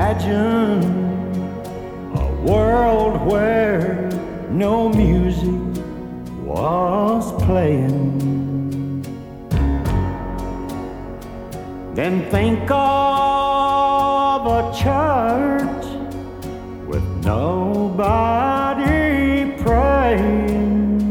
Imagine a world where no music was playing. Then think of a church with nobody praying.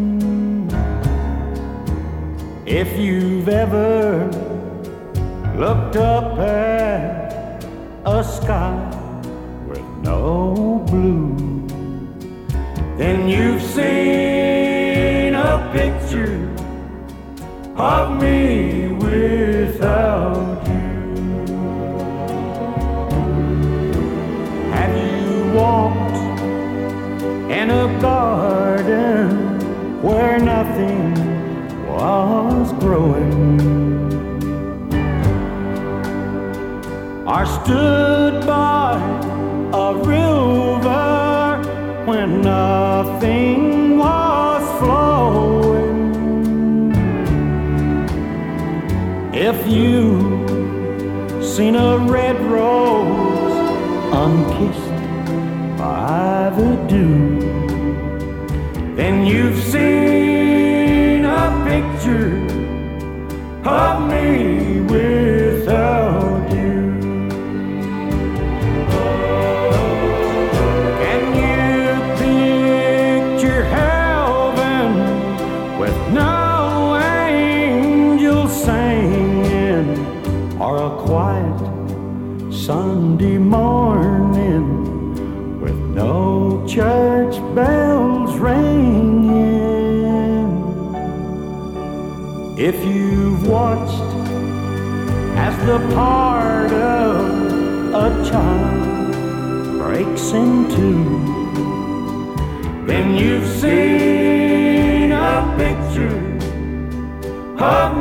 If you've ever looked up at a sky with no blue, then you've seen a picture of me without you. Have you walked in a garden where nothing was growing? Or stood by a river when nothing was flowing? If you've seen a red rose unkissed by the dew, then you've seen a picture of me without you. Can you picture heaven with no angels singing, or a quiet Sunday morning with no church bells ringing? If you've watched as the part of a child breaks in two, then you've seen a picture of